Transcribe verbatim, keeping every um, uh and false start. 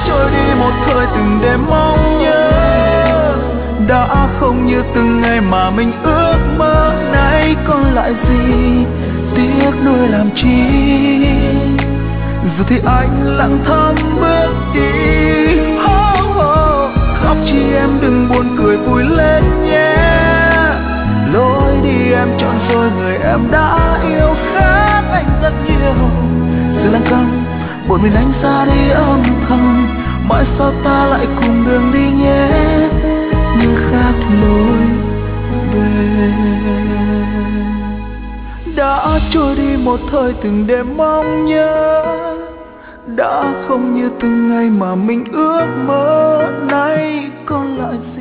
trôi đi một thời từng đêm mong nhớ, đã không như từng ngày mà mình ước mơ. Nay còn lại gì tiếc nuối làm chi, giờ thì anh lặng thầm bước đi. Oh, oh. Khóc chi em đừng buồn cười vui lên nhé, lối đi em chọn rồi người em đã yêu khác anh rất nhiều. Giờ lặng câm một mình anh xa đi âm thầm, mãi sau ta lại cùng đường đi nhé, nhưng khác lối về. Đã trôi đi một thời từng đêm mong nhớ, đã không như từng ngày mà mình ước mơ. Nay còn lại